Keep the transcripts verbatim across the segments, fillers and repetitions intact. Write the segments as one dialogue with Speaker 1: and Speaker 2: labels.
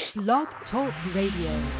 Speaker 1: Blog Talk Radio.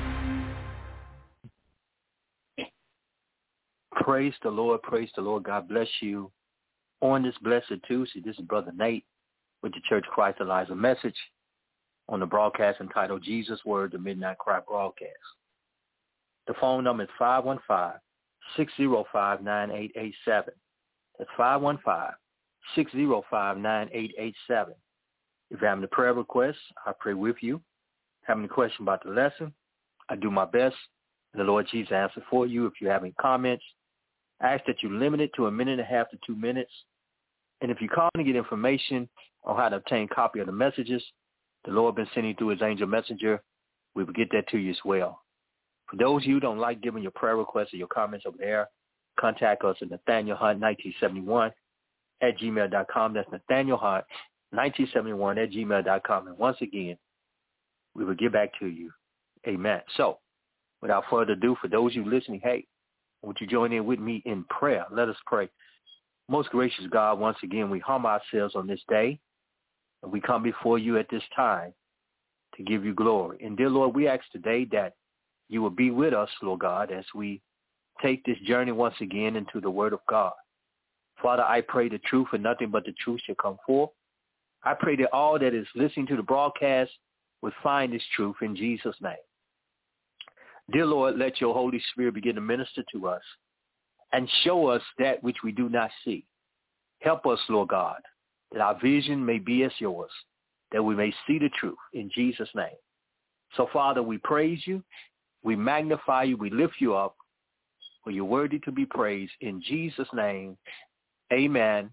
Speaker 2: Praise the Lord, praise the Lord. God bless you. On this blessed Tuesday, this is Brother Nate with the Church Christ Eliza message on the broadcast entitled Jesus Word, the Midnight Cry broadcast. The phone number is five one five, six zero five, nine eight eight seven. That's five one five, six zero five, nine eight eight seven. If you're having a prayer request, I pray with you. Having a question about the lesson, I do my best, and the Lord Jesus answer for you. If you have any comments, I ask that you limit it to a minute and a half to two minutes. And if you call to get information on how to obtain a copy of the messages the Lord been sending through his angel messenger, we will get that to you as well. For those of you who don't like giving your prayer requests or your comments over there, contact us at Nathaniel Hunt nineteen seventy-one at gmail dot com. That's Nathaniel Hunt nineteen seventy-one at gmail dot com. And once again, we will get back to you. Amen. So, without further ado, for those of you listening, hey, won't you join in with me in prayer? Let us pray. Most gracious God, once again, we humble ourselves on this day, and we come before you at this time to give you glory. And dear Lord, we ask today that you will be with us, Lord God, as we take this journey once again into the Word of God. Father, I pray the truth and nothing but the truth shall come forth. I pray that all that is listening to the broadcast would find this truth in Jesus' name. Dear Lord, let your Holy Spirit begin to minister to us and show us that which we do not see. Help us, Lord God, that our vision may be as yours, that we may see the truth in Jesus' name. So, Father, we praise you, we magnify you, we lift you up, for you're worthy to be praised. In Jesus' name, amen,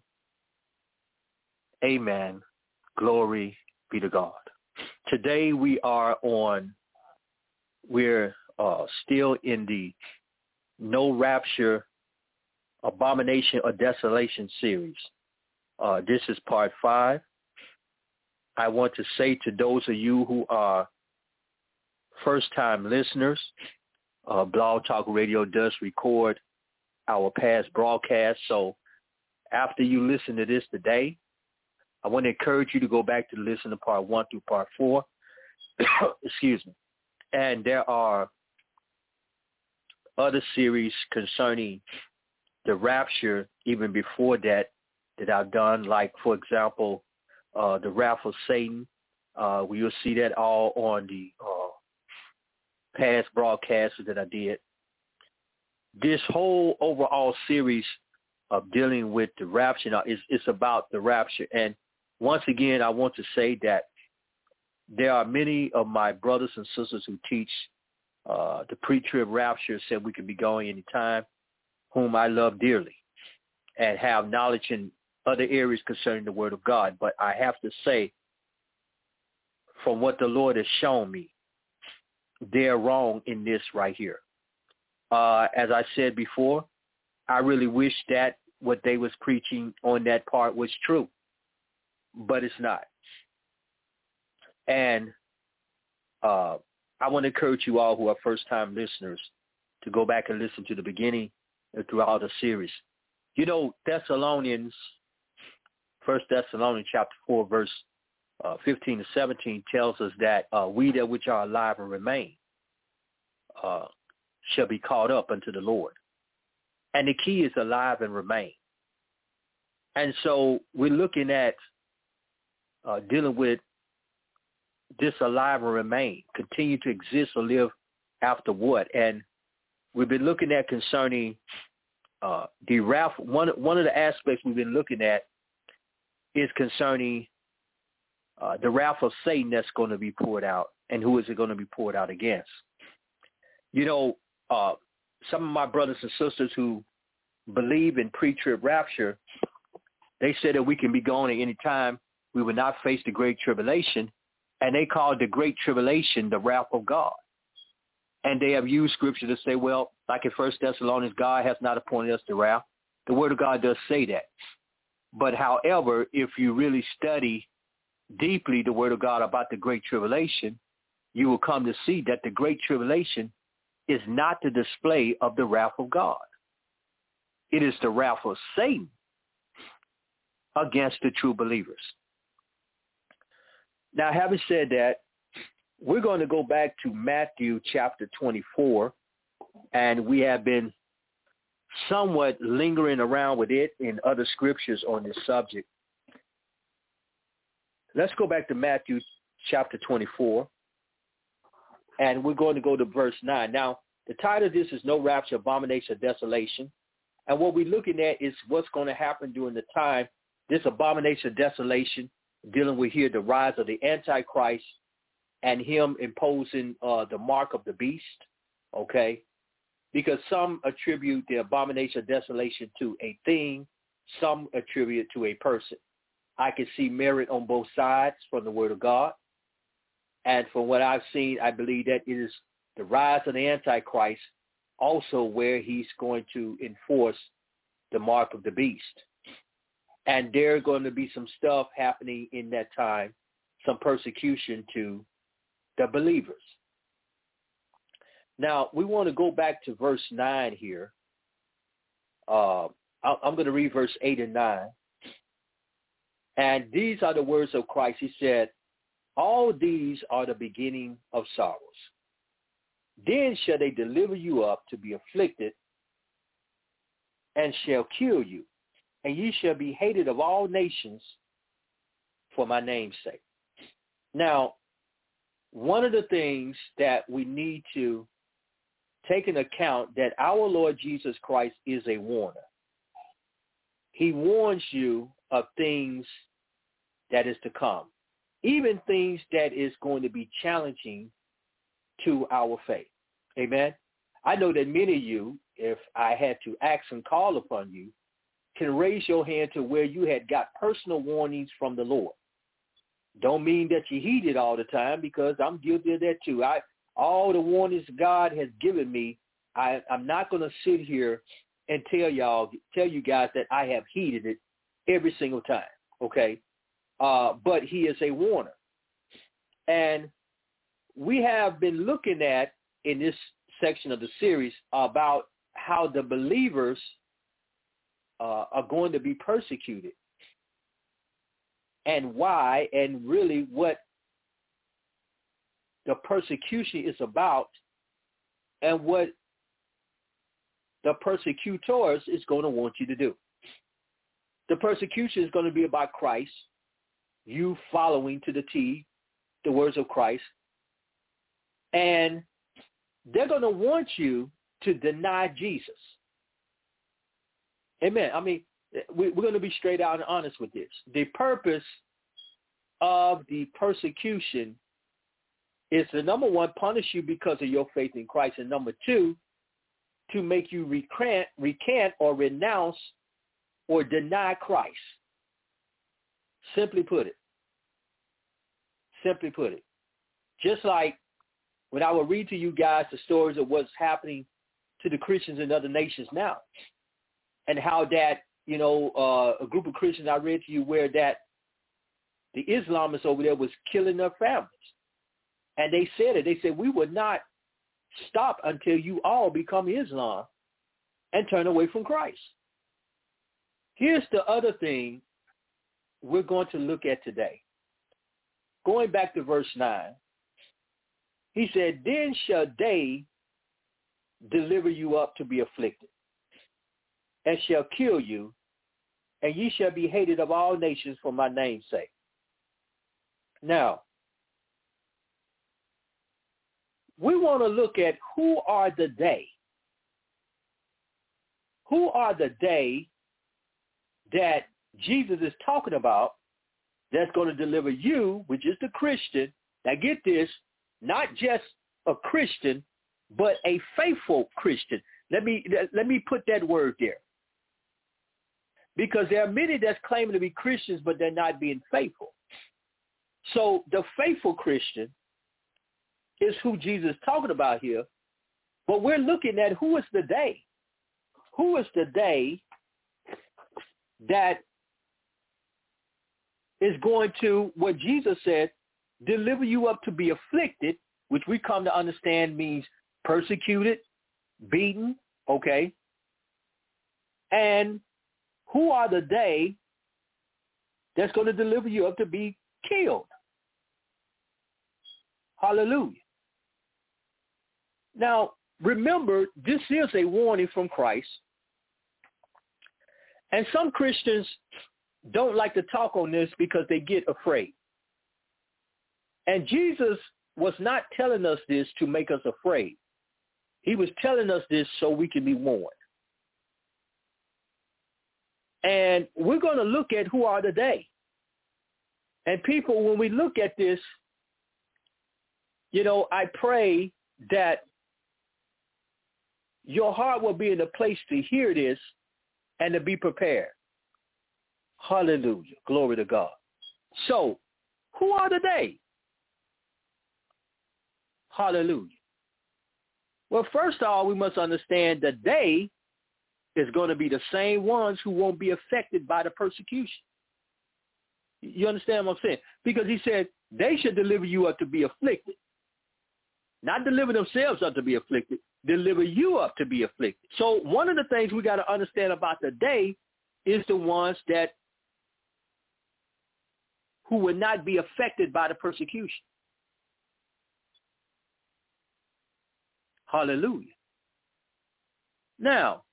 Speaker 2: amen, glory be to God. Today we are on, we're uh, still in the No Rapture, Abomination or Desolation series. Uh, this is part five. I want to say to those of you who are first-time listeners, uh, Blog Talk Radio does record our past broadcasts. So after you listen to this today, I want to encourage you to go back to listen to part one through part four. Excuse me. And there are other series concerning the rapture even before that that I've done, like, for example, uh, the wrath of Satan. Uh, you'll see that all on the uh, past broadcasts that I did. This whole overall series of dealing with the rapture now is it's about the rapture. And once again, I want to say that there are many of my brothers and sisters who teach uh, the pre-trib rapture, said we can be going anytime, whom I love dearly and have knowledge in other areas concerning the Word of God. But I have to say, from what the Lord has shown me, they're wrong in this right here. Uh, as I said before, I really wish that what they was preaching on that part was true, but it's not. And uh, I want to encourage you all who are first-time listeners to go back and listen to the beginning and throughout the series. You know, Thessalonians, First Thessalonians chapter four, verse uh, fifteen to seventeen tells us that uh, we that which are alive and remain uh, shall be caught up unto the Lord. And the key is alive and remain. And so we're looking at uh, dealing with this alive and remain, continue to exist or live after what? And we've been looking at concerning uh, the wrath. One, one of the aspects we've been looking at is concerning uh, the wrath of Satan that's going to be poured out, and who is it going to be poured out against? You know, uh, some of my brothers and sisters who believe in pre-trib rapture, they say that we can be gone at any time. We will not face the great tribulation, and they call the great tribulation the wrath of God. And they have used scripture to say, well, like in First Thessalonians, God has not appointed us to wrath. The Word of God does say that. But however, if you really study deeply the Word of God about the great tribulation, you will come to see that the great tribulation is not the display of the wrath of God. It is the wrath of Satan against the true believers. Now, having said that, we're going to go back to Matthew chapter twenty-four, and we have been somewhat lingering around with it in other scriptures on this subject. Let's go back to Matthew chapter twenty-four, and we're going to go to verse nine. Now, the title of this is No Rapture, Abomination of Desolation. And what we're looking at is what's going to happen during the time, this abomination of desolation, dealing with here the rise of the Antichrist and him imposing uh, the mark of the beast, okay? Because some attribute the abomination of desolation to a thing, some attribute it to a person. I can see merit on both sides from the Word of God. And from what I've seen, I believe that it is the rise of the Antichrist, also where he's going to enforce the mark of the beast. And there's going to be some stuff happening in that time, some persecution to the believers. Now, we want to go back to verse nine here. Uh, I'm going to read verse eight and nine. And these are the words of Christ. He said, all these are the beginning of sorrows. Then shall they deliver you up to be afflicted, and shall kill you, and ye shall be hated of all nations for my name's sake. Now, one of the things that we need to take into account that our Lord Jesus Christ is a warner. He warns you of things that is to come, even things that is going to be challenging to our faith. Amen. I know that many of you, if I had to ask and call upon you, can raise your hand to where you had got personal warnings from the Lord. Don't mean that you heed it all the time, because I'm guilty of that too. I all the warnings God has given me, I, I'm not going to sit here and tell y'all, tell you guys that I have heeded it every single time. Okay. Uh, but he is a warner. And we have been looking at in this section of the series about how the believers uh, are going to be persecuted and why, and really what the persecution is about, and what the persecutors is going to want you to do. The persecution is going to be about Christ, you following to the T the words of Christ, and they're going to want you to deny Jesus. Amen. I mean, we're going to be straight out and honest with this. The purpose of the persecution is to, number one, punish you because of your faith in Christ, and number two, to make you recant, recant or renounce or deny Christ. Simply put it. Simply put it. Just like when I will read to you guys the stories of what's happening to the Christians in other nations now, and how that, you know, uh, a group of Christians I read to you where that the Islamists over there was killing their families. And they said it. They said, we would not stop until you all become Islam and turn away from Christ. Here's the other thing we're going to look at today. Going back to verse nine, he said, then shall they deliver you up to be afflicted, and shall kill you, and ye shall be hated of all nations for my name's sake. Now, we want to look at who are the they. Who are the they that Jesus is talking about that's going to deliver you, which is the Christian. Now get this, not just a Christian, but a faithful Christian. Let me let me put that word there. Because there are many that's claiming to be Christians, but they're not being faithful. So the faithful Christian is who Jesus is talking about here. But we're looking at who is the they. Who is the they that is going to, what Jesus said, deliver you up to be afflicted, which we come to understand means persecuted, beaten, okay? And who are the they that's going to deliver you up to be killed? Hallelujah. Now, remember, this is a warning from Christ. And some Christians don't like to talk on this because they get afraid. And Jesus was not telling us this to make us afraid. He was telling us this so we can be warned. And we're going to look at who are the they. And people, when we look at this, you know, I pray that your heart will be in a place to hear this and to be prepared. Hallelujah. Glory to God. So, who are the they? Hallelujah. Well, first of all, we must understand that they is going to be the same ones who won't be affected by the persecution. You understand what I'm saying? Because he said they should deliver you up to be afflicted. Not deliver themselves up to be afflicted, deliver you up to be afflicted. So one of the things we got to understand about the day is the ones that who will not be affected by the persecution. Hallelujah. Now,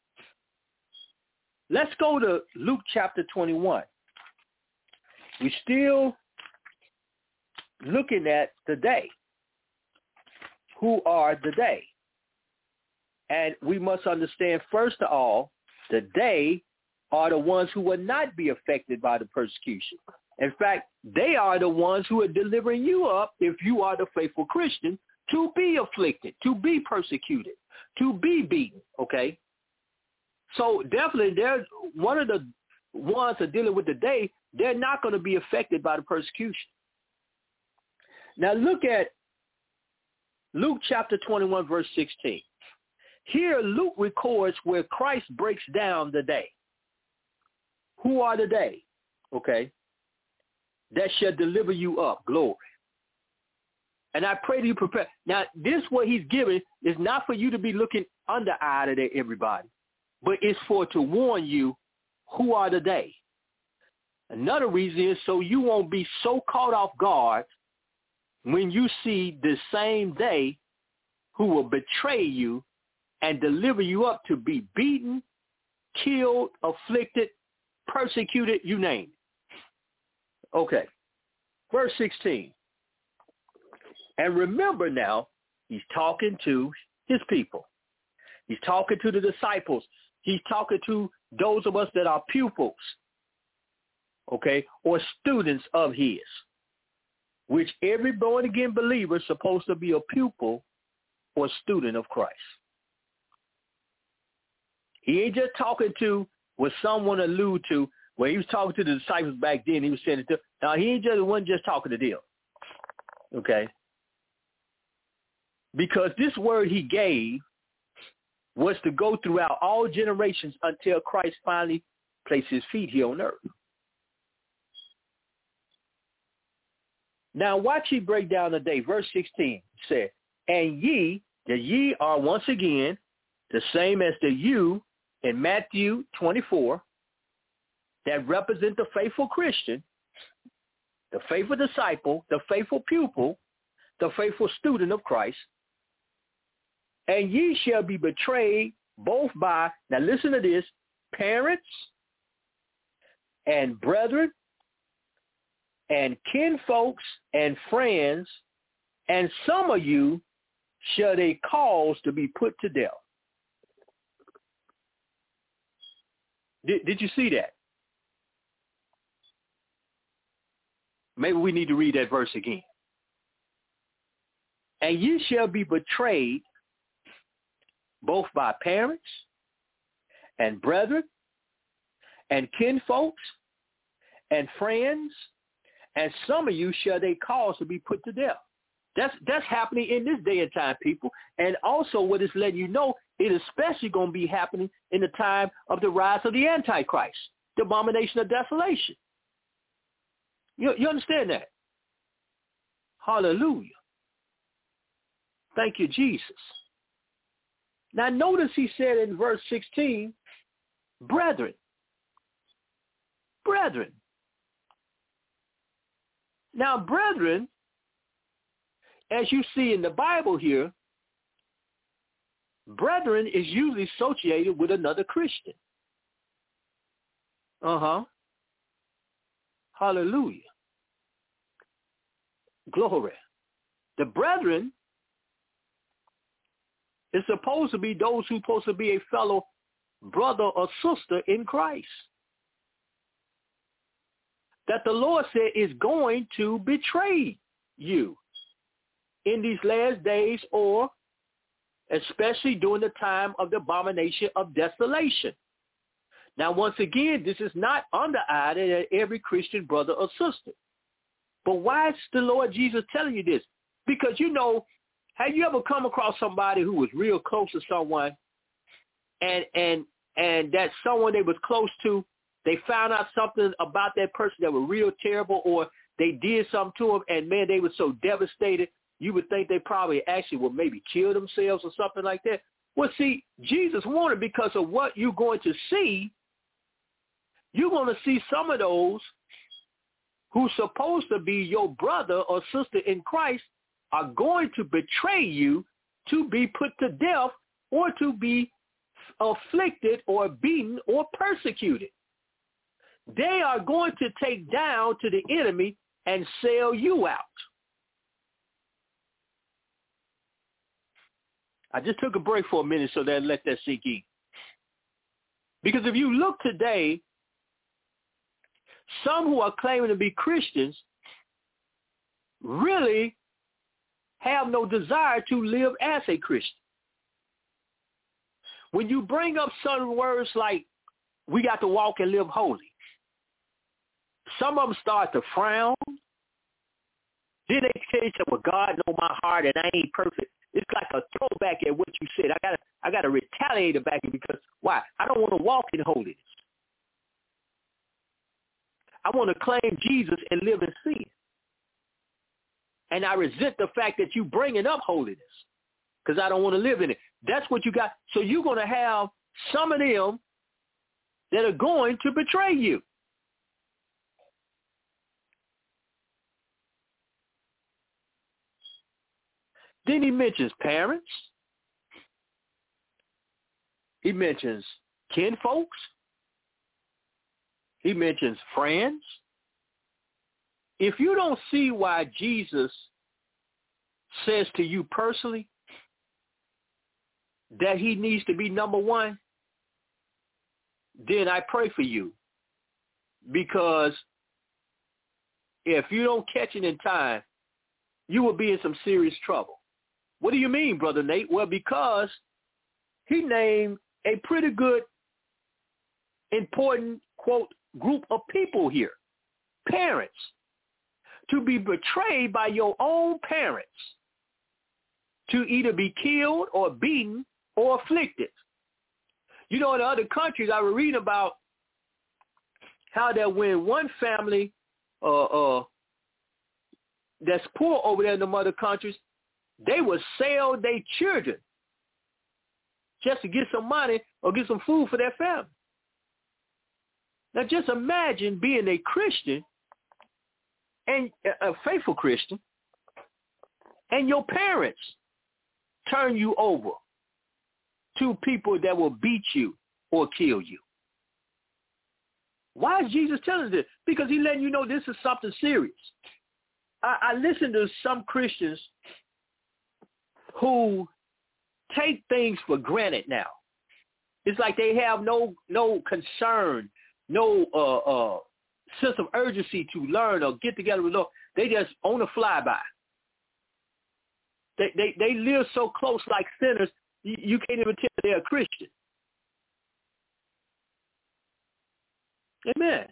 Speaker 2: let's go to Luke chapter twenty-one. We're still looking at the day. Who are the they? And we must understand, first of all, the they are the ones who will not be affected by the persecution. In fact, they are the ones who are delivering you up, if you are the faithful Christian, to be afflicted, to be persecuted, to be beaten, okay? So definitely, they're one of the ones that are dealing with the day, they're not going to be affected by the persecution. Now look at Luke chapter twenty-one, verse sixteen. Here Luke records where Christ breaks down the day. Who are the they? Okay. That shall deliver you up, glory. And I pray that you prepare. Now, this what he's giving is not for you to be looking under-eyed at everybody, but it's for to warn you who are the they. Another reason is so you won't be so caught off guard when you see the same they who will betray you and deliver you up to be beaten, killed, afflicted, persecuted, you name it. Okay. Verse sixteen. And remember now, he's talking to his people. He's talking to the disciples. He's talking to those of us that are pupils, okay, or students of his, which every born-again believer is supposed to be a pupil or student of Christ. He ain't just talking to what someone allude to, when he was talking to the disciples back then, he was saying it to, now he ain't just, wasn't just talking to them, okay? Because this word he gave was to go throughout all generations until Christ finally placed his feet here on earth. Now watch he break down the day. Verse sixteen said, and ye, the ye are once again the same as the you in Matthew twenty-four that represent the faithful Christian, the faithful disciple, the faithful pupil, the faithful student of Christ. And ye shall be betrayed both by, now listen to this, parents and brethren and kinfolks and friends, and some of you shall they cause to be put to death. Did, did you see that? Maybe we need to read that verse again. And ye shall be betrayed both by parents and brethren and kinfolks and friends, and some of you shall they cause to be put to death. That's that's happening in this day and time, people. And also what it's letting you know, it is especially going to be happening in the time of the rise of the Antichrist, the abomination of desolation. You, you understand that? Hallelujah. Thank you, Jesus. Now notice he said in verse sixteen, brethren, brethren. Now, brethren as you see in the Bible here, brethren is usually associated with another Christian. Uh-huh. Hallelujah. Glory. The brethren is supposed to be those who are supposed to be a fellow brother or sister in Christ. That the Lord said is going to betray you in these last days, or especially during the time of the abomination of desolation. Now, once again, this is not under-eyed at every Christian brother or sister. But why is the Lord Jesus telling you this? Because, you know, have you ever come across somebody who was real close to someone, and and and that someone they was close to, they found out something about that person that was real terrible, or they did something to them, and, man, they were so devastated, you would think they probably actually would maybe kill themselves or something like that. Well, see, Jesus wanted, because of what you're going to see, you're going to see some of those who's supposed to be your brother or sister in Christ are going to betray you, to be put to death, or to be afflicted or beaten or persecuted. They are going to take down to the enemy and sell you out. I just took a break for a minute so that let that sink in. Because if you look today, some who are claiming to be Christians really have no desire to live as a Christian. When you bring up some words like, we got to walk and live holy, some of them start to frown. Then they tell you, well, God knows my heart and I ain't perfect. It's like a throwback at what you said. I gotta, I gotta retaliate back because why? I don't want to walk in holiness. I want to claim Jesus and live in sin. And I resent the fact that you bringing up holiness because I don't want to live in it. That's what you got. So you're going to have some of them that are going to betray you. Then he mentions parents. He mentions kinfolks. He mentions friends. If you don't see why Jesus says to you personally that he needs to be number one, then I pray for you. Because if you don't catch it in time, you will be in some serious trouble. What do you mean, Brother Nate? Well, because he named a pretty good, important, quote, group of people here. Parents. To be betrayed by your own parents. To either be killed or beaten or afflicted. You know, in other countries, I was reading about how that when one family uh, uh, that's poor over there in the other countries, they would sell their children just to get some money or get some food for their family. Now just imagine being a Christian, and a faithful Christian, and your parents turn you over to people that will beat you or kill you. Why is Jesus telling us this? Because he's letting you know this is something serious. I, I listen to some Christians who take things for granted now. It's like they have no no concern, no uh, uh, sense of urgency to learn or get together with Lord. They just on a flyby. They, they they live so close like sinners, you, you can't even tell they're a Christian. Amen.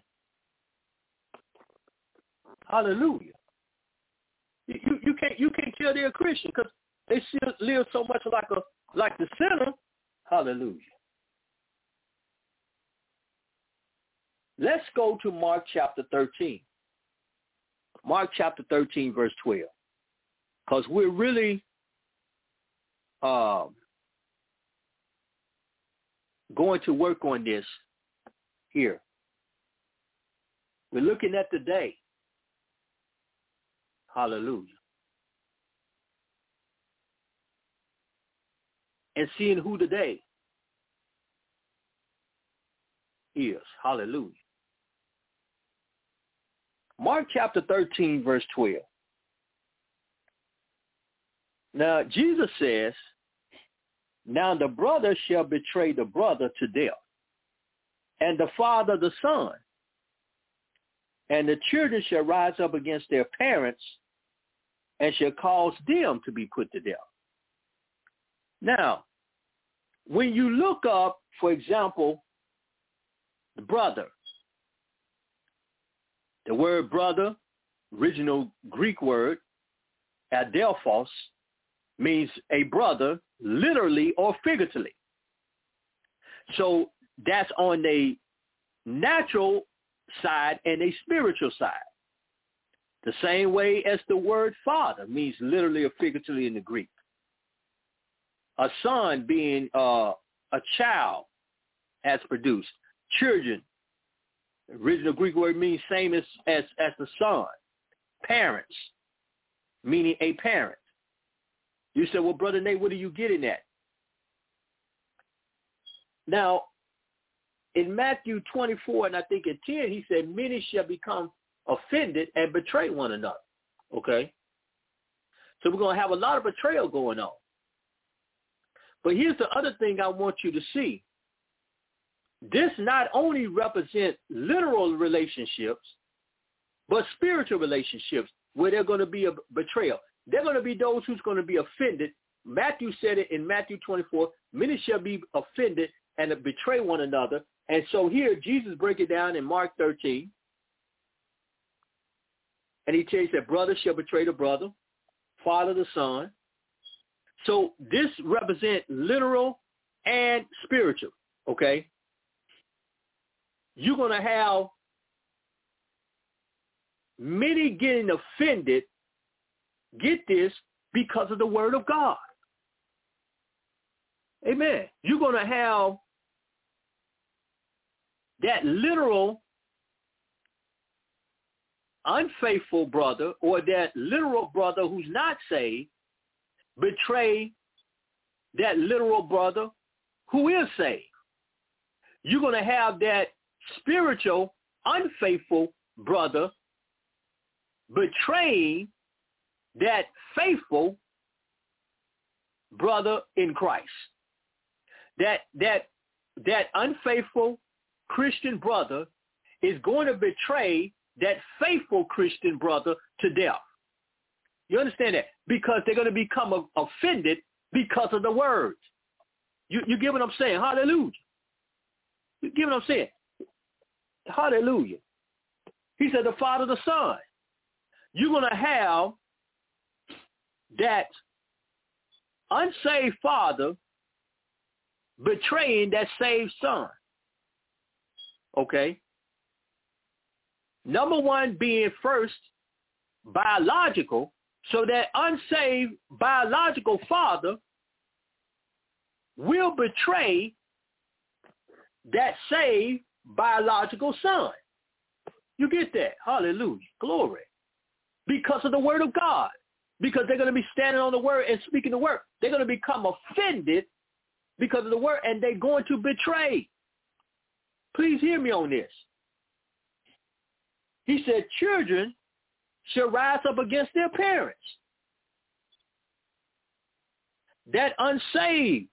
Speaker 2: Hallelujah. You, you, you can't you can't tell they're a Christian because they still live so much like a like the sinner. Hallelujah. Let's go to Mark chapter thirteen. Mark chapter thirteen, verse twelve. Because we're really um, going to work on this here. We're looking at the day. Hallelujah. and seeing who the they is. Hallelujah. Mark chapter thirteen, verse twelve. Now, Jesus says, now the brother shall betray the brother to death, and the father the son, and the children shall rise up against their parents and shall cause them to be put to death. Now, when you look up, for example, the brother, the word brother, original Greek word, adelphos, means a brother, literally or figuratively. So that's on the natural side and a spiritual side. The same way as the word father means literally or figuratively in the Greek. A son being uh, a child has produced. Children, the original Greek word means same as, as, as the son. Parents, meaning a parent. You said, well, Brother Nate, what are you getting at? Now, in Matthew twenty-four, and I think at ten, he said, many shall become offended and betray one another. Okay? So we're going to have a lot of betrayal going on. But here's the other thing I want you to see. This not only represents literal relationships, but spiritual relationships where they're going to be a betrayal. They're going to be those who's going to be offended. Matthew said it in Matthew twenty-four, many shall be offended and betray one another. And so here, Jesus breaks it down in Mark thirteen. And he tells you that brother shall betray the brother, father the son. So this represents literal and spiritual, okay? You're going to have many getting offended, get this, because of the word of God. Amen. You're going to have that literal unfaithful brother or that literal brother who's not saved betray that literal brother who is saved. You're going to have that spiritual unfaithful brother betraying that faithful brother in Christ. That that that unfaithful Christian brother is going to betray that faithful Christian brother to death. You understand that? Because they're going to become offended because of the words. You, you get what I'm saying? Hallelujah. You get what I'm saying? Hallelujah. He said the father, the son. You're going to have that unsaved father betraying that saved son. Okay? Number one being first biological, so that unsaved biological father will betray that saved biological son. You get that? Hallelujah. Glory. Because of the word of God. Because they're going to be standing on the word and speaking the word. They're going to become offended because of the word, and they're going to betray. Please hear me on this. He said, children shall rise up against their parents. That unsaved,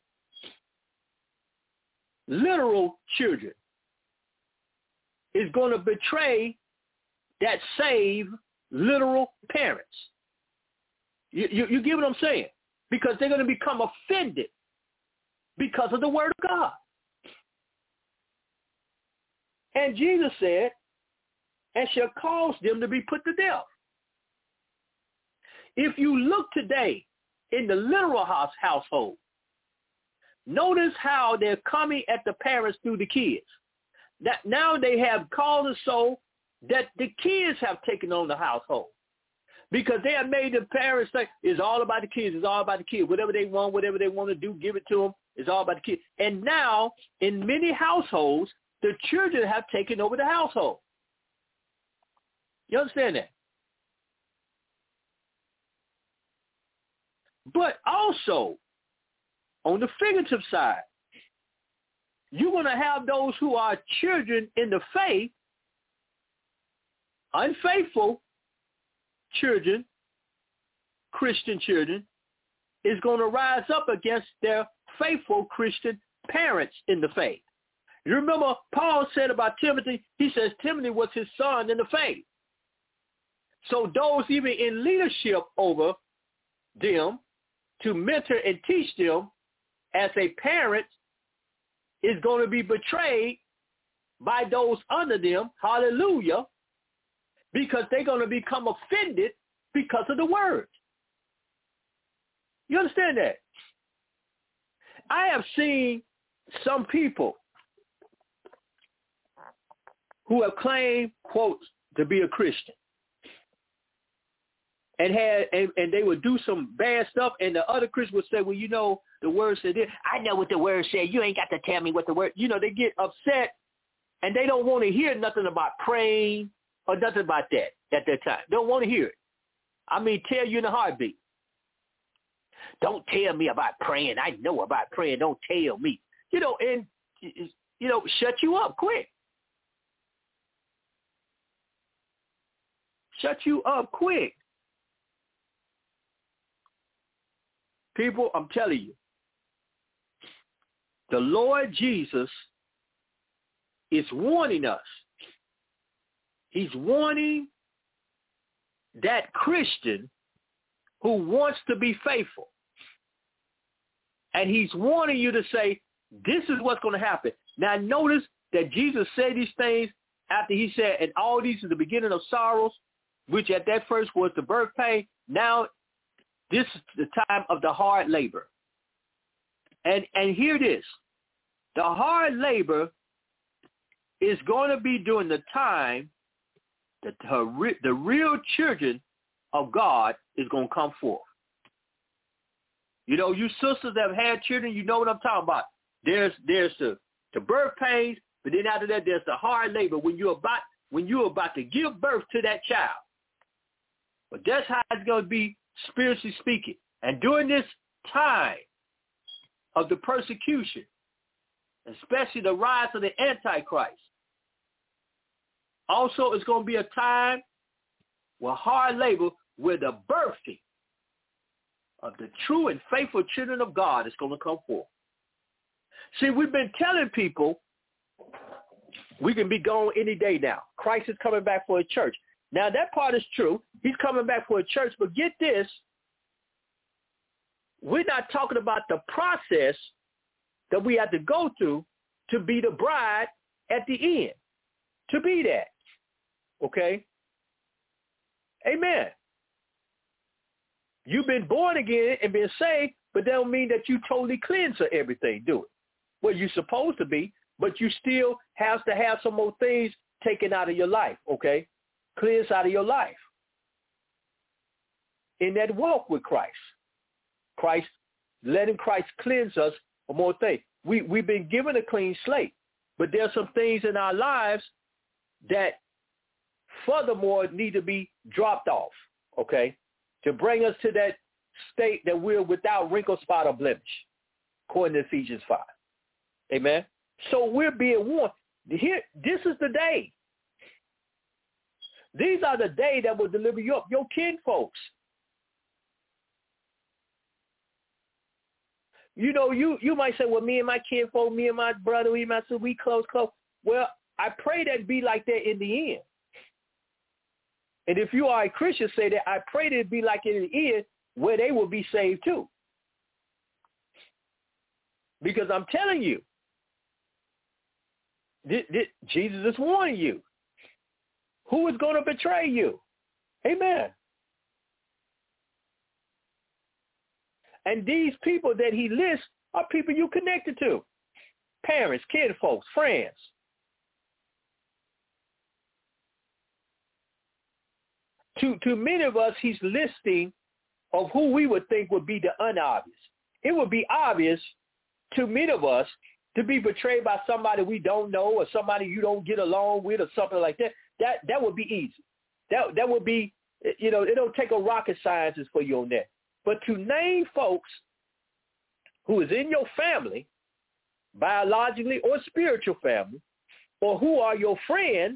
Speaker 2: literal children is going to betray that saved, literal parents. You, you, you get what I'm saying? Because they're going to become offended because of the word of God. And Jesus said, and shall cause them to be put to death. If you look today in the literal house household, notice how they're coming at the parents through the kids. That now they have caused it so that the kids have taken on the household. Because they have made the parents say, it's all about the kids, it's all about the kids. Whatever they want, whatever they want to do, give it to them. It's all about the kids. And now, in many households, the children have taken over the household. You understand that? But also, on the figurative side. You're going to have those who are children in the faith, unfaithful children, Christian children, is going to rise up against their faithful Christian parents in the faith. You remember Paul said about Timothy, he says Timothy was his son in the faith. So those even in leadership over them to mentor and teach them as a parent is going to be betrayed by those under them, hallelujah, because they're going to become offended because of the word. You understand that? I have seen some people who have claimed, quotes, to be a Christian. And had and, and they would do some bad stuff, and the other Christians would say, well, you know, the word said this. I know what the word said. You ain't got to tell me what the word, you know, they get upset, and they don't want to hear nothing about praying or nothing about that at that time. They don't want to hear it. I mean, tell you in a heartbeat. Don't tell me about praying. I know about praying. Don't tell me. You know, and, you know, shut you up quick. Shut you up quick. People, I'm telling you, the Lord Jesus is warning us. He's warning that Christian who wants to be faithful. And he's warning you to say, this is what's going to happen. Now notice that Jesus said these things after he said, and all these are the beginning of sorrows, which at that first was the birth pain. Now this is the time of the hard labor. And and hear this. The hard labor is going to be during the time that the, the real children of God is going to come forth. You know, you sisters that have had children, you know what I'm talking about. There's there's the, the birth pains, but then after that there's the hard labor when you're about when you're about to give birth to that child. But that's how it's going to be spiritually speaking. And during this time of the persecution, especially the rise of the Antichrist, also it's going to be a time where hard labor, where the birthing of the true and faithful children of God is going to come forth. See, we've been telling people we can be gone any day now. Christ is coming back for a church. Now, that part is true. He's coming back for a church. But get this, we're not talking about the process that we have to go through to be the bride at the end, to be that. Okay? Amen. You've been born again and been saved, but that don't mean that you totally cleanse of everything, do it. Well, you're supposed to be, but you still have to have some more things taken out of your life, okay? Cleanse out of your life. In that walk with Christ. Christ, letting Christ cleanse us for more things. We, we've been given a clean slate, but there's some things in our lives that furthermore need to be dropped off, okay, to bring us to that state that we're without wrinkle, spot, or blemish, according to Ephesians five. Amen? So we're being warned. Here, this is the day. These are the day that will deliver you up, your kinfolks. You know, you, you might say, well, me and my kinfolk, me and my brother, we, my sister, we close, close. Well, I pray that be like that in the end. And if you are a Christian, say that I pray that it be like in the end where they will be saved too. Because I'm telling you, this, this, Jesus is warning you. Who is going to betray you? Amen. And these people that he lists are people you connected to. Parents, kinfolks, friends. To, to many of us, he's listing of who we would think would be the unobvious. It would be obvious to many of us to be betrayed by somebody we don't know or somebody you don't get along with or something like that. That that would be easy. That that would be, you know, it don't take a rocket scientist for you on that. But to name folks who is in your family, biologically or spiritual family, or who are your friends,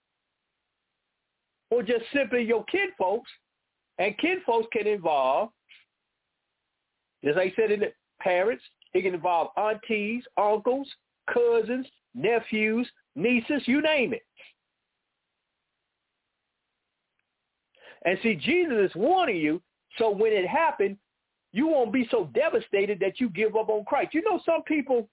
Speaker 2: or just simply your kinfolks, and kinfolks can involve, as I said, in the parents, it can involve aunties, uncles, cousins, nephews, nieces, you name it. And see, Jesus is warning you, so when it happened, you won't be so devastated that you give up on Christ. You know, some people,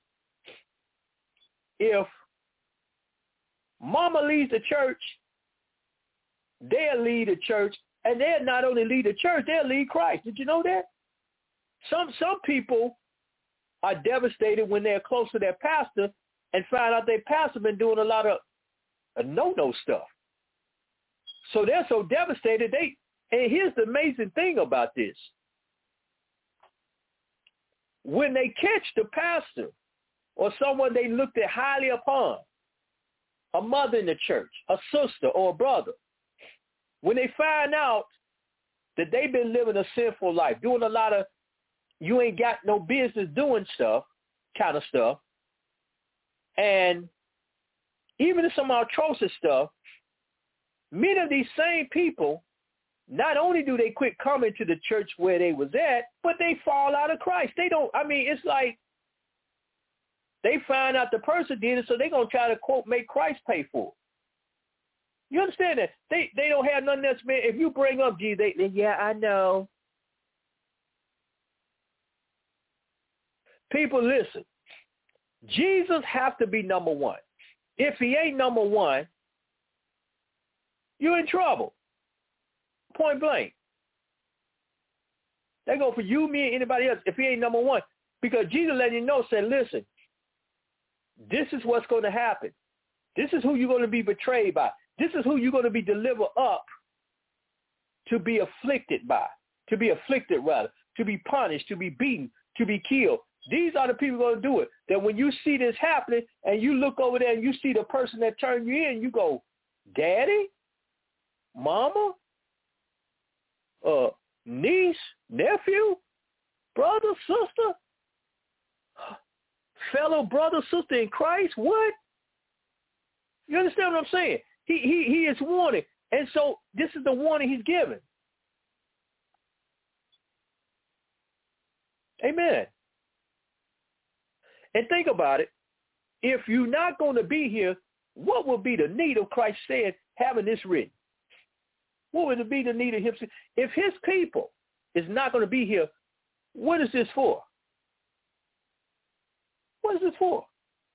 Speaker 2: if mama leads the church, they'll lead the church, and they'll not only lead the church, they'll lead Christ. Did you know that? Some some people are devastated when they're close to their pastor and find out their pastor been doing a lot of uh, no-no stuff. So they're so devastated. They and here's the amazing thing about this. When they catch the pastor or someone they looked at highly upon, a mother in the church, a sister or a brother, when they find out that they've been living a sinful life, doing a lot of you ain't got no business doing stuff, kind of stuff, and even some atrocious stuff, many of these same people, not only do they quit coming to the church where they was at, but they fall out of Christ. They don't, I mean, it's like they find out the person did it, so they're going to try to, quote, make Christ pay for it. You understand that? They they don't have nothing else, man. If you bring up Jesus, they, they yeah, I know. People, listen. Jesus has to be number one. If he ain't number one, you're in trouble. Point blank. They go for you, me, and anybody else if he ain't number one. Because Jesus letting you know, said, listen, this is what's going to happen. This is who you're going to be betrayed by. This is who you're going to be delivered up to be afflicted by, to be afflicted rather, to be punished, to be beaten, to be killed. These are the people going to do it. That when you see this happening and you look over there and you see the person that turned you in, you go, Daddy, Mama, uh, niece, nephew, brother, sister, fellow brother, sister in Christ, what? You understand what I'm saying? He he he is warning. And so this is the warning he's giving. Amen. And think about it. If you're not going to be here, what would be the need of Christ saying, having this written? What would it be the need of him? If his people is not going to be here, what is this for? What is this for?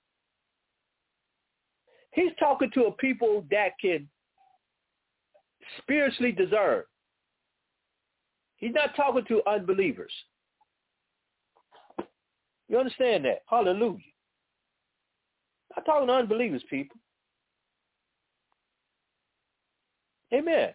Speaker 2: He's talking to a people that can spiritually discern. He's not talking to unbelievers. You understand that? Hallelujah. Not talking to unbelievers, people. Amen.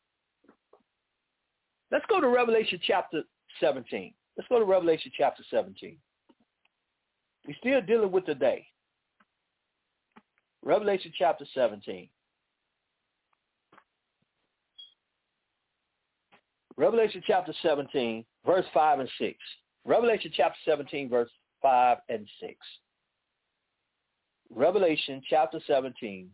Speaker 2: Let's go to Revelation chapter seventeen. Let's go to Revelation chapter seventeen. We're still dealing with the day. Revelation chapter seventeen. Revelation chapter seventeen, verse five and six. Revelation chapter seventeen, verse five and six. Revelation chapter seventeen,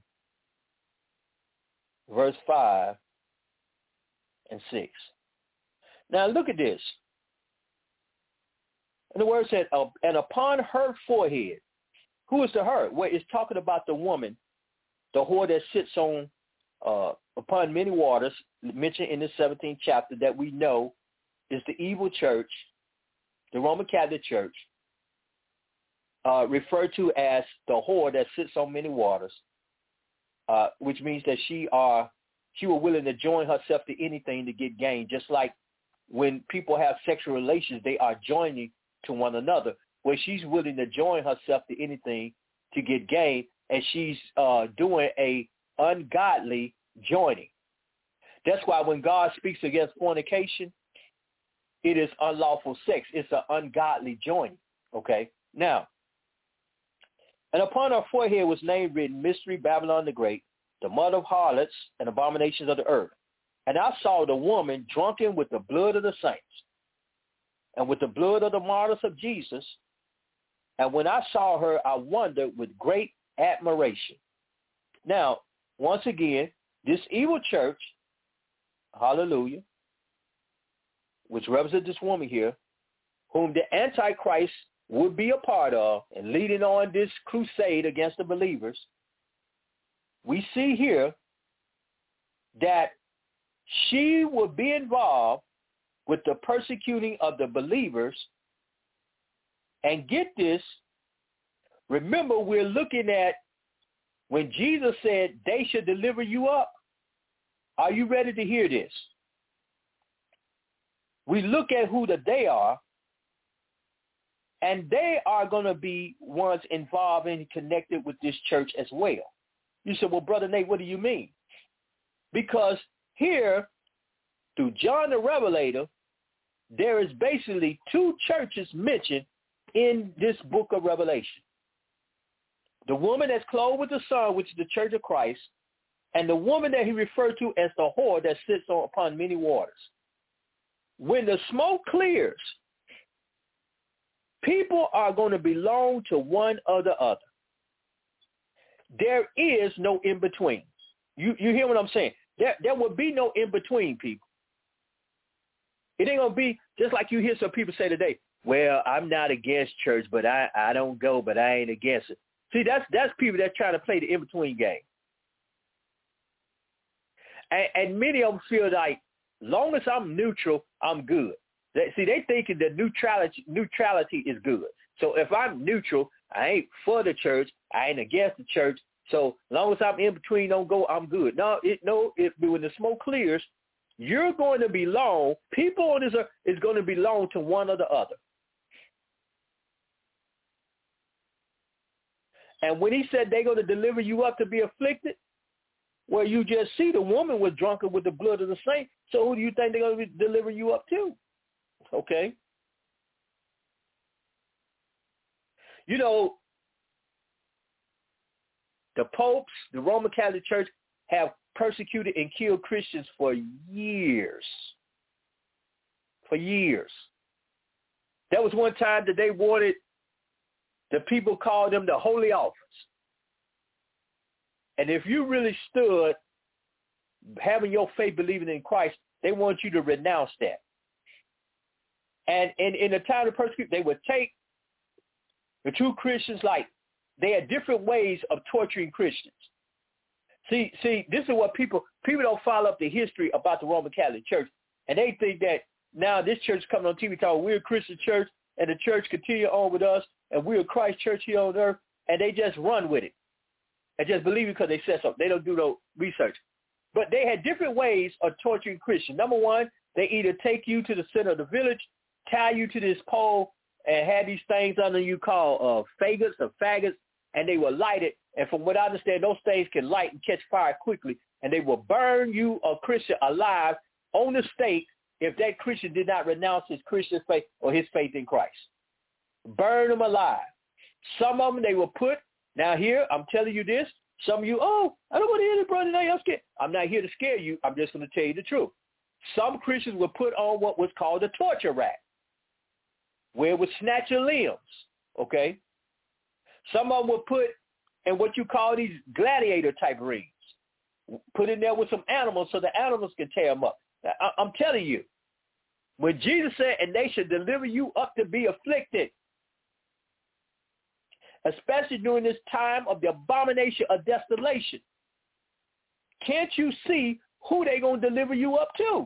Speaker 2: verse five and six. Now look at this. And the word said, uh, and upon her forehead. Who is the her? Well, it's talking about the woman, the whore that sits on uh, upon many waters, mentioned in the seventeenth chapter, that we know is the evil church, the Roman Catholic Church, uh, referred to as the whore that sits on many waters, uh, which means that she are she was willing to join herself to anything to get gain, just like when people have sexual relations, they are joining to one another, where she's willing to join herself to anything to get gain, and she's uh, doing a ungodly joining. That's why when God speaks against fornication, it is unlawful sex. It's an ungodly joining, okay? Now, and upon her forehead was name written, Mystery Babylon the Great, the mother of harlots and abominations of the earth. And I saw the woman drunken with the blood of the saints and with the blood of the martyrs of Jesus. And when I saw her, I wondered with great admiration. Now, once again, this evil church, hallelujah, which represents this woman here, whom the Antichrist would be a part of and leading on this crusade against the believers, we see here that she would be involved with the persecuting of the believers. And get this, remember, we're looking at when Jesus said they should deliver you up. Are you ready to hear this? We look at who the they are, and they are going to be ones involved and connected with this church as well. You said, well, Brother Nate, what do you mean? Because here, through John the Revelator, there is basically two churches mentioned in this book of Revelation. The woman that's clothed with the sun, which is the church of Christ, and the woman that he referred to as the whore that sits on, upon many waters. When the smoke clears, people are going to belong to one or the other. There is no in-between. You you hear what I'm saying? There, there will be no in-between, people. It ain't going to be just like you hear some people say today, well, I'm not against church, but I, I don't go, but I ain't against it. See, that's that's people that try to play the in-between game. And, and many of them feel like, long as I'm neutral, I'm good. They, see, they thinking that neutrality neutrality is good. So if I'm neutral, I ain't for the church, I ain't against the church. So long as I'm in between, don't go, I'm good. No, it, no. It, when the smoke clears, you're going to belong. People on this earth is going to belong to one or the other. And when he said they're going to deliver you up to be afflicted, well, you just see the woman was drunken with the blood of the saints. So who do you think they're going to deliver you up to? Okay. You know, the popes, the Roman Catholic Church, have persecuted and killed Christians for years. For years. There was one time that they wanted, the people called them the Holy Office. And if you really stood having your faith, believing in Christ, they want you to renounce that. And in, in the time of persecution, they would take the true Christians, like, they had different ways of torturing Christians. See, see, this is what people, people don't follow up the history about the Roman Catholic Church. And they think that now this church is coming on T V talking, we're a Christian church, and the church continue on with us, and we're a Christ church here on earth, and they just run with it. And just believe it because they said so. They don't do no research. But they had different ways of torturing Christians. Number one, they either take you to the center of the village, tie you to this pole, and have these things under you called uh, faggots or faggots, and they will light it. And from what I understand, those things can light and catch fire quickly, and they will burn you, a Christian, alive on the stake if that Christian did not renounce his Christian faith or his faith in Christ. Burn them alive. Some of them they will put, now here, I'm telling you this, some of you, oh, I don't want to hear this, brother, now I'm scared. I'm not here to scare you. I'm just going to tell you the truth. Some Christians will put on what was called a torture rack, where it would snatch your limbs, okay? Some of them will put in what you call these gladiator type rings, put in there with some animals so the animals can tear them up. I, I'm telling you, when Jesus said, and they should deliver you up to be afflicted, especially during this time of the abomination of desolation, can't you see who they going to deliver you up to?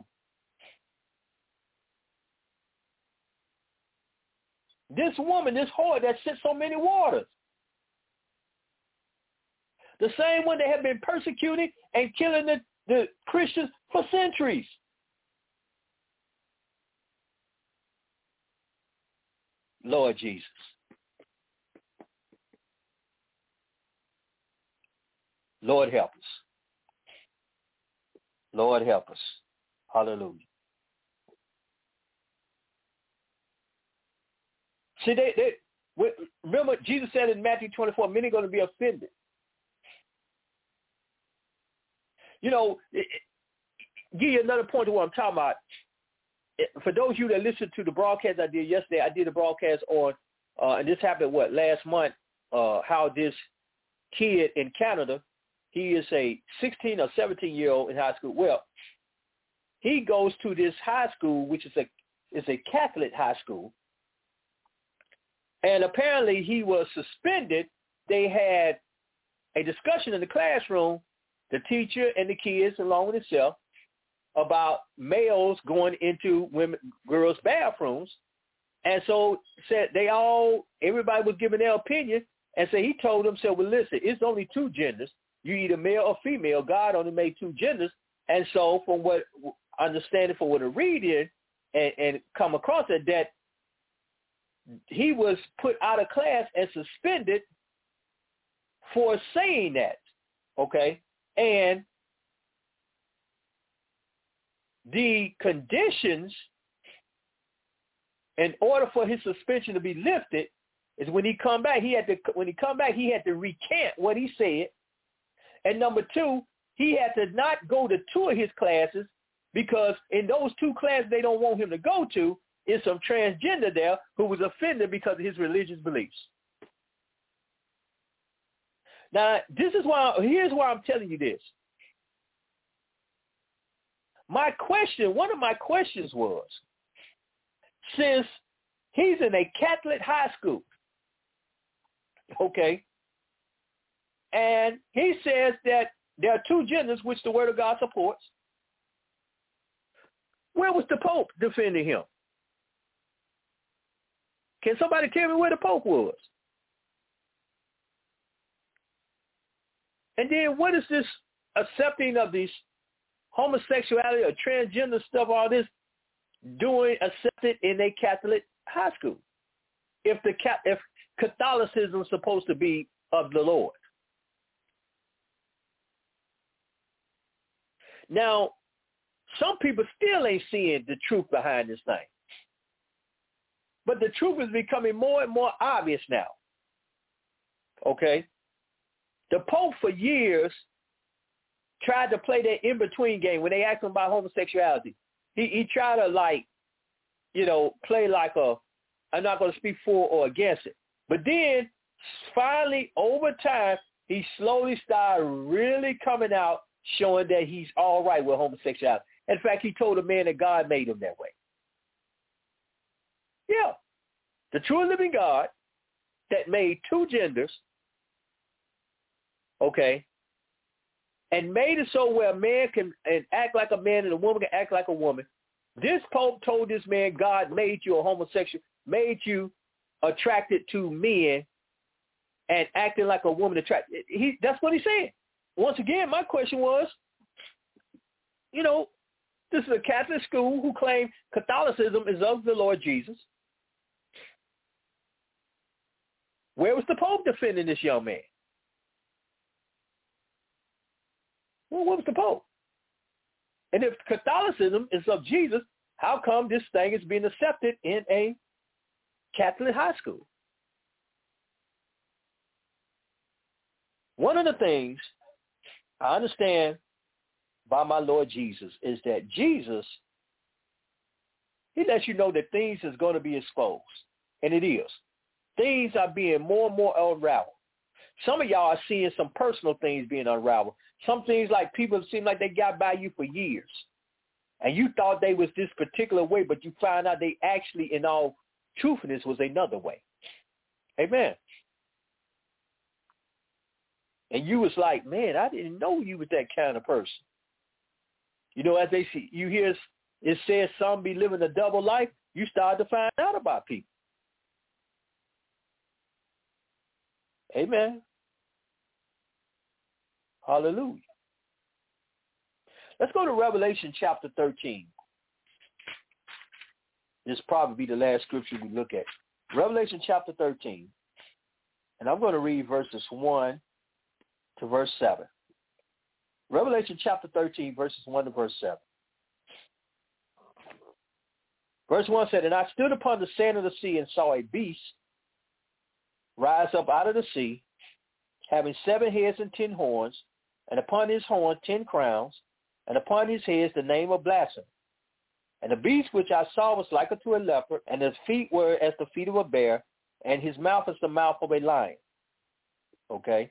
Speaker 2: This woman, this whore that sits on many waters. The same one that have been persecuting and killing the, the Christians for centuries. Lord Jesus. Lord help us. Lord help us. Hallelujah. See, they, they remember Jesus said in Matthew twenty-four, many are going to be offended. You know, it, it, give you another point to what I'm talking about. for those of you that listened to the broadcast I did yesterday, I did a broadcast on, uh, and this happened, what, last month, uh, how this kid in Canada, he is a sixteen or seventeen-year-old in high school. Well, he goes to this high school, which is a is a Catholic high school, and apparently he was suspended. They had a discussion in the classroom, the teacher and the kids along with himself, about males going into women, girls' bathrooms. And so said they all, everybody was giving their opinion. And so he told them, said, well, listen, it's only two genders. You either male or female. God only made two genders. And so from what understanding, from what I read in and, and come across it, that he was put out of class and suspended for saying that. Okay. And the conditions in order for his suspension to be lifted is when he come back, he had to, when he come back, he had to recant what he said. And number two, he had to not go to two of his classes because in those two classes they don't want him to go to is some transgender there who was offended because of his religious beliefs. Now, this is why, here's why I'm telling you this. My question, one of my questions was, since he's in a Catholic high school, okay, and he says that there are two genders which the Word of God supports, where was the Pope defending him? Can somebody tell me where the Pope was? And then what is this accepting of these homosexuality or transgender stuff, all this doing accepted in a Catholic high school? If the if Catholicism is supposed to be of the Lord. Now, some people still ain't seeing the truth behind this thing. But the truth is becoming more and more obvious now. Okay? The Pope for years tried to play that in-between game when they asked him about homosexuality. He he tried to, like, you know, play like a, I'm not going to speak for or against it. But then, finally, over time, he slowly started really coming out, showing that he's all right with homosexuality. In fact, he told a man that God made him that way. Yeah. The true and living God that made two genders, okay, and made it so where a man can and act like a man and a woman can act like a woman. This Pope told this man God made you a homosexual, made you attracted to men and acting like a woman attracted. He, that's what he said. Once again, my question was, you know, this is a Catholic school who claim Catholicism is of the Lord Jesus. Where was the Pope defending this young man? Well, what was the Pope? And if Catholicism is of Jesus, how come this thing is being accepted in a Catholic high school? One of the things I understand by my Lord Jesus is that Jesus, he lets you know that things is going to be exposed, and it is. Things are being more and more unraveled. Some of y'all are seeing some personal things being unraveled. Some things like people seem like they got by you for years, and you thought they was this particular way, but you find out they actually, in all truthfulness, was another way. Amen. And you was like, man, I didn't know you was that kind of person. You know, as they see, you hear it says some be living a double life, you start to find out about people. Amen. Hallelujah. Let's go to Revelation chapter thirteen. This will probably be the last scripture we look at. Revelation chapter thirteen. And I'm going to read verses one to verse seven. Revelation chapter thirteen, verses one to verse seven. Verse one said, and I stood upon the sand of the sea and saw a beast rise up out of the sea, having seven heads and ten horns, and upon his horns ten crowns, and upon his heads the name of blasphemy. And the beast which I saw was like unto a leopard, and his feet were as the feet of a bear, and his mouth as the mouth of a lion. Okay?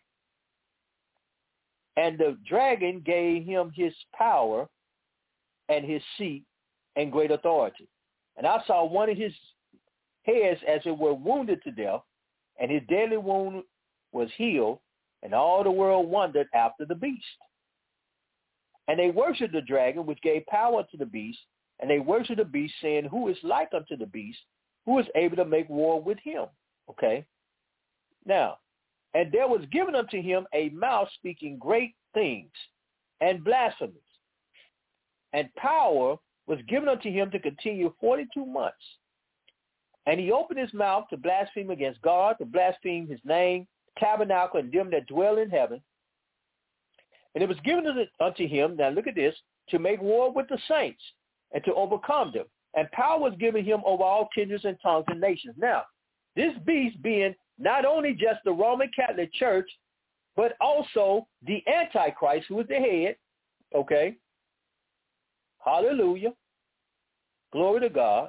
Speaker 2: And the dragon gave him his power and his seat and great authority. And I saw one of his heads as it were wounded to death, and his deadly wound was healed, and all the world wondered after the beast. And they worshipped the dragon, which gave power to the beast, and they worshipped the beast, saying, who is like unto the beast, who is able to make war with him? Okay? Now, and there was given unto him a mouth speaking great things and blasphemies. And power was given unto him to continue forty-two months. And he opened his mouth to blaspheme against God, to blaspheme his name, tabernacle, and them that dwell in heaven. And it was given unto him, now look at this, to make war with the saints and to overcome them. And power was given him over all kindreds and tongues and nations. Now, this beast being not only just the Roman Catholic Church, but also the Antichrist, who is the head, okay? Hallelujah. Glory to God.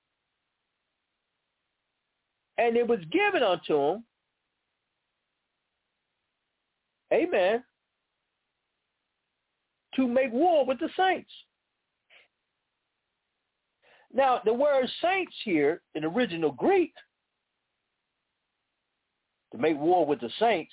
Speaker 2: And it was given unto him, amen, to make war with the saints. Now, the word saints here in original Greek, to make war with the saints,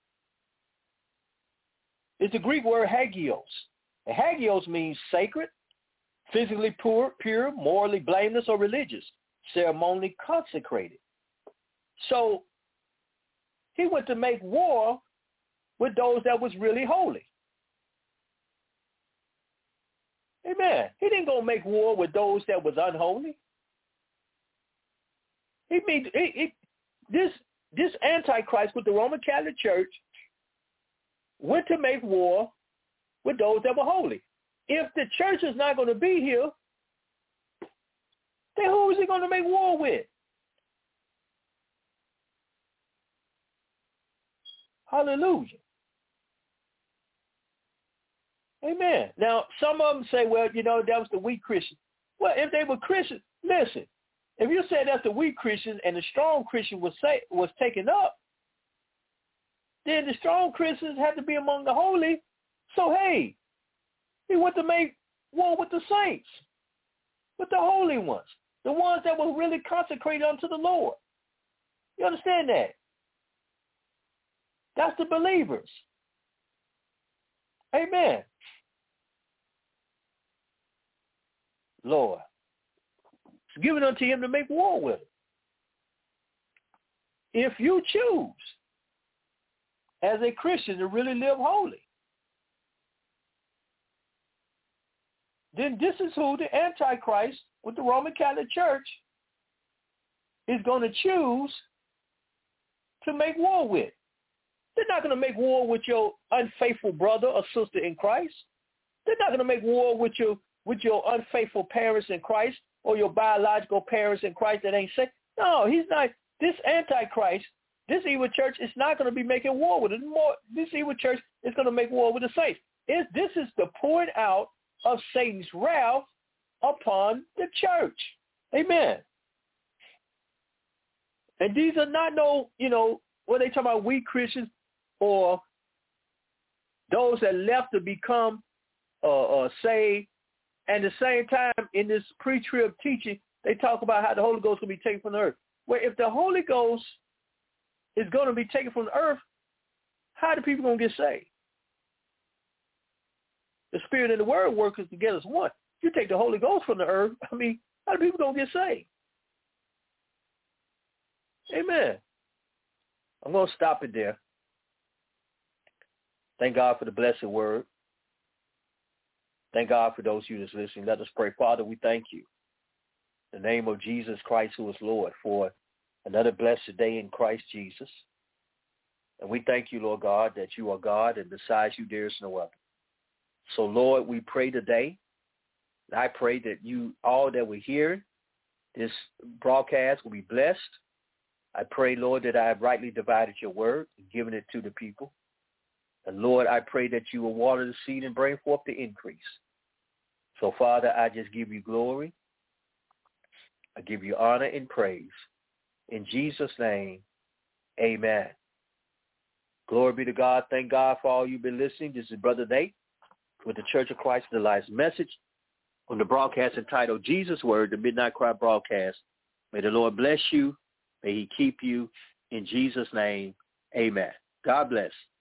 Speaker 2: is the Greek word hagios. And hagios means sacred, physically pure, pure, morally blameless, or religious, ceremonially consecrated. So he went to make war with those that was really holy. Amen. He didn't go make war with those that was unholy. He mean he, he, this this Antichrist with the Roman Catholic Church went to make war with those that were holy. If the church is not going to be here, then who is he going to make war with? Hallelujah. Amen. Now, some of them say, well, you know, that was the weak Christian. Well, if they were Christians, listen, if you say that's the weak Christian and the strong Christian was say, was taken up, then the strong Christians had to be among the holy. So, hey, he went to make war with the saints, with the holy ones, the ones that were really consecrated unto the Lord. You understand that? That's the believers. Amen. Lord, it's given unto him to make war with it. If you choose as a Christian to really live holy, then this is who the Antichrist with the Roman Catholic Church is going to choose to make war with. They're not going to make war with your unfaithful brother or sister in Christ. They're not going to make war with your with your unfaithful parents in Christ or your biological parents in Christ that ain't saved. No, he's not. This Antichrist, this evil church is not going to be making war with it. More, this evil church is going to make war with the saints. It, this is the pouring out of Satan's wrath upon the church. Amen. And these are not no, you know, when they talk about weak Christians or those that left to become uh, uh, saved. And at the same time, in this pre-trib teaching, they talk about how the Holy Ghost will be taken from the earth. Well, if the Holy Ghost is going to be taken from the earth, how are the people going to get saved? The Spirit and the Word work together as one. If you take the Holy Ghost from the earth, I mean, how are the people going to get saved? Amen. I'm going to stop it there. Thank God for the blessed word. Thank God for those of you that's listening. Let us pray. Father, we thank you in the name of Jesus Christ, who is Lord, for another blessed day in Christ Jesus. And we thank you, Lord God, that you are God, and besides you there is no other. So, Lord, we pray today. And I pray that you, all that we hear, this broadcast will be blessed. I pray, Lord, that I have rightly divided your word and given it to the people. And, Lord, I pray that you will water the seed and bring forth the increase. So, Father, I just give you glory. I give you honor and praise. In Jesus' name, amen. Glory be to God. Thank God for all you've been listening. This is Brother Nate with the Church of Christ of the Last Message on the broadcast entitled Jesus Word, the Midnight Cry broadcast. May the Lord bless you. May he keep you. In Jesus' name, amen. God bless.